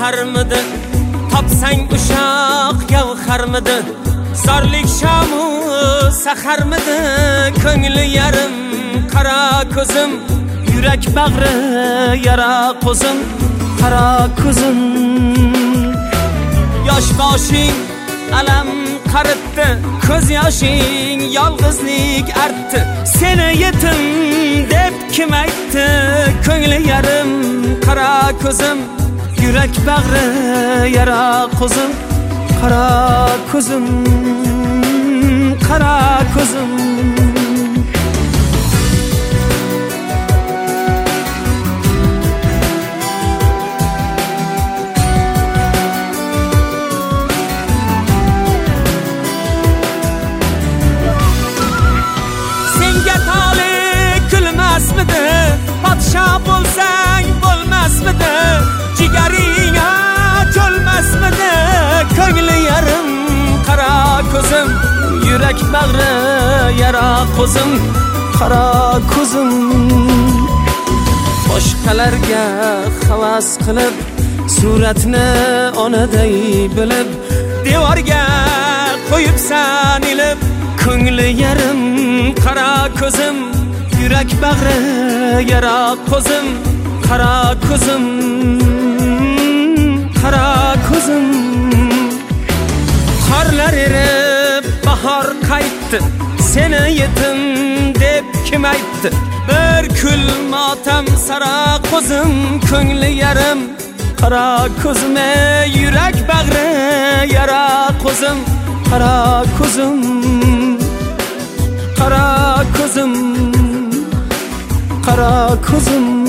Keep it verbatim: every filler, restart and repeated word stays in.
baharmidi, topsang uşaq gavharmidi, zorlik shamu saharmidi, ko'ngli yarim qara ko'zim, yurak bag'ri yara qo'zim, qara ko'zim. Yosh boshing alam qaritdi, ko'z yoshing yolg'izlik artdi, seni yetim deb kim aytdi, ko'ngli yarim qara ko'zim, yurak bag'ri yara qo'zim, qara ko'zim, qara ko'zim. Podsho bo'lsang bo'lmasmidi, jigaringga to'lmasmidi, ko'ngli yarim qara ko'zim, yurak bag'ri yara qo'zim, qara ko'zim. Boshqalarga havas qilib, suratni onaday bilib, devorga qo'yibsan ilib, ko'ngli yarim qara ko'zim, yurak bag'ri yara qo'zim, qara ko'zim, qara ko'zim. Qorlar erib bahor qaytdi, seni yetim deb kim aytdi, bir kul motam sara qo'zim, ko'ngli yarim qara ko'zim, yurak bag'ri yara qo'zim, qara ko'zim, qara ko'zim, qara ko'zim.